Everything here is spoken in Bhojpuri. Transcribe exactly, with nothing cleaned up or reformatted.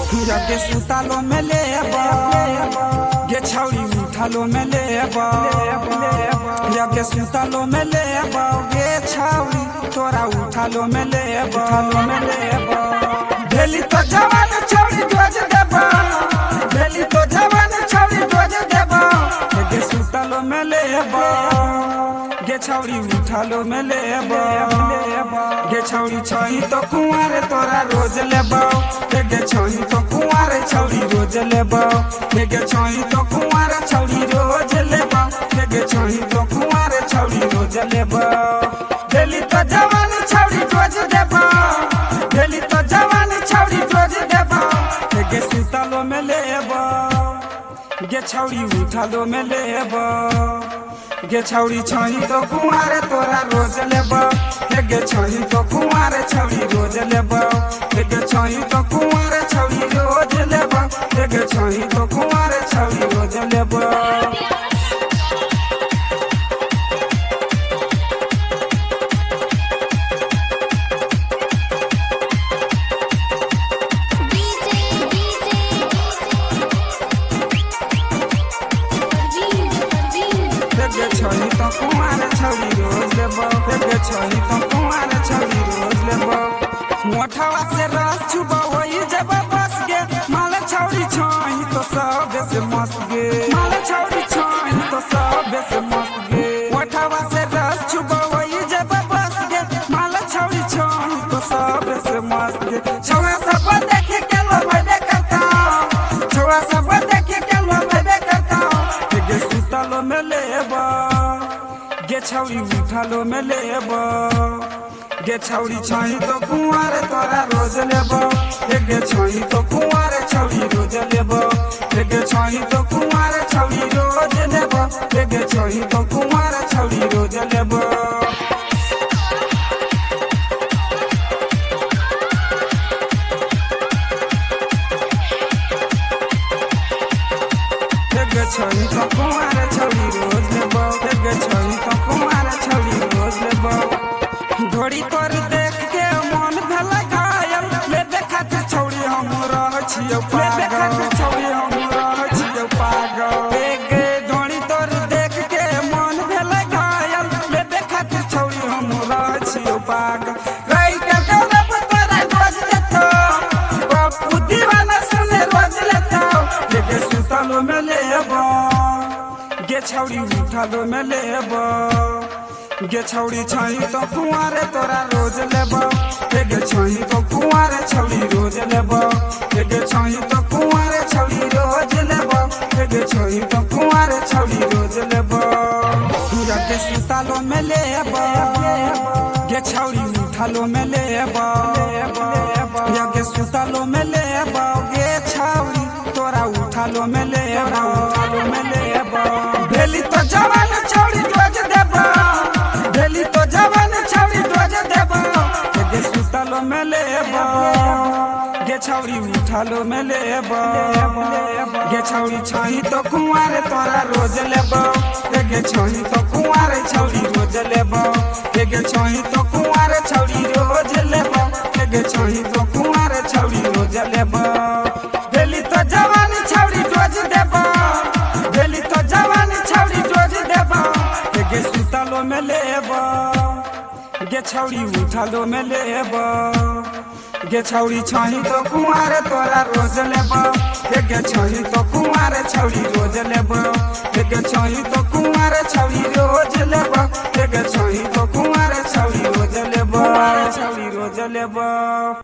के सुतालो में लेबा गे छौरी उठालो में लेबा के सुतालो में लेबा गे छौरी तोरा उठालो में लेबा में लेबा भेली तो जवान छौरी दोज देबा भेली तो जवान छौरी दोज देबा गे सुतालो में लेबा गे छौरी उठालो में लेबा गे छौरी छही तो कुंवार तोरा रोज लेबा गे छही तो कुंवार छौरी रोज लेबा गे छही तो कुंवार छौरी रोज लेबा गे छही तो कुंवार छौरी रोज लेबा भेली तो जवान छौरी रोज देबा भेली तो जवान छौरी रोज देबा गे सुतालो में लेबा गे छौरी उठालो में लेबा गे छौरी छही तो कुंवार तोरा रोज लेबा गे छही तो कुंवार छौरी रोज लेबा गे छही तो कुंवार छौरी रोज लेबा गे छही तो कुंवार छौरी रोज लेबा गे छही तो कुंवार छौरी रोज लेबा गे छही तो कुंवार छौरी रोज लेबा मोठवा से रस चुबा होई जब बस गे माल छौरी छही तो सब से मस्त गे माल छौरी छही तो सब से मस्त गे मोठवा से रस चुबा होई जब बस गे माल छौरी छही तो सब से मस्त गे छौरा सब देखे के लो बे करता छौरा सब देखे के लो बे करता गे सुतालो में लेबा गे छौरी उठालो में लेबा गे छौरी छही तो कुंवार तोरा रोज लेबा गे छही तो कुंवार छौरी रोज लेबा गे छही तो कुंवार छौरी रोज लेबा गे छही तो कुंवार छौरी रोज लेबा गे छही तो कुंवार छौरी रोज लेबा गे छही तो कुंवार छौरी रोज लेबा घोड़ी पर देख के मन भल घायल ले देखत छौरी हम रह छियौ ले देखत छौरी हम रह छियौ पागल गे घोड़ी तर देख के मन भल घायल ले देखत छौरी हम रह छियौ पागल रही के गलब तोरा रोज लेतो बापू दीवाना सुने रोज लेतो गे सुतालो में लेबा गे छौरी उठालो में लेबा गे छौरी छही तो कुंवार तोरा रोज लेबा गे छही तो कुंवार छौरी रोज लेबा गे छही तो कुंवार छौरी रोज लेबा गे छही तो कुंवार छौरी रोज लेबा के सुतालो में लेबा गे छौरी उठालो में लेबा गे सुतालो में लेबा गे छौरी तोरा उठालो में लेबा उठालो में लेबा भेली तो जवान छौरी रोज देबा भेली तो जवान छौरी रोज देबा गे सुतालो में लेबा गे छौरी उठालो में लेबा गे छौरी छही तो कुंवार तोरा रोज लेबा गे छही तो कुंवार छौरी रोज लेबा गे छही तो कुंवार छौरी रोज लेबा गे छही तो कुंवार छौरी रोज लेबा भेली तो जवान छौरी रोज देबा भेली तो जवान छौरी रोज देबा गे सुतालो में लेबा गे छौरी उठालो में लेबा गे छौरी छही तो कुंवार तोरा रोज लेबा गे छही तो कुंवार छौरी रोज लेबा गे छही तो कुंवार छौरी रोज लेबा गे छही तो कुंवार छौरी रोज लेबा छौरी रोज लेबा।